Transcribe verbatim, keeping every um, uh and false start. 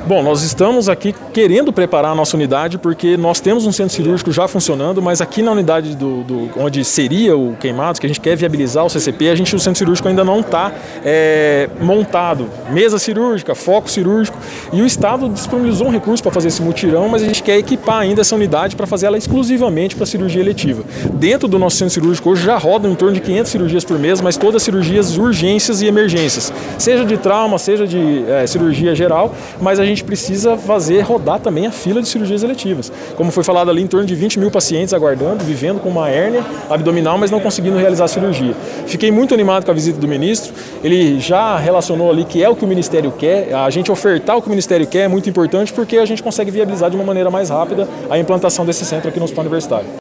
Bom, nós estamos aqui querendo preparar a nossa unidade porque nós temos um centro cirúrgico já funcionando, mas aqui na unidade do, do, onde seria o Queimados, que a gente quer viabilizar o C C P, a gente, o centro cirúrgico ainda não está é, montado. Mesa cirúrgica, foco cirúrgico, e o Estado disponibilizou um recurso para fazer esse mutirão, mas a gente quer equipar ainda essa unidade para fazer ela exclusivamente para cirurgia eletiva. Dentro do nosso centro cirúrgico hoje já rodam em torno de quinhentas cirurgias por mês, mas todas cirurgias, urgências e emergências, seja de trauma, seja de é, cirurgia geral, mas a gente precisa fazer rodar também a fila de cirurgias eletivas. Como foi falado ali, em torno de vinte mil pacientes aguardando, vivendo com uma hérnia abdominal, mas não conseguindo realizar a cirurgia. Fiquei muito animado com a visita do ministro, ele já relacionou ali que é o que o Ministério quer, a gente ofertar o que o Ministério quer é muito importante porque a gente consegue viabilizar de uma maneira mais rápida a implantação desse centro aqui no Hospital Universitário.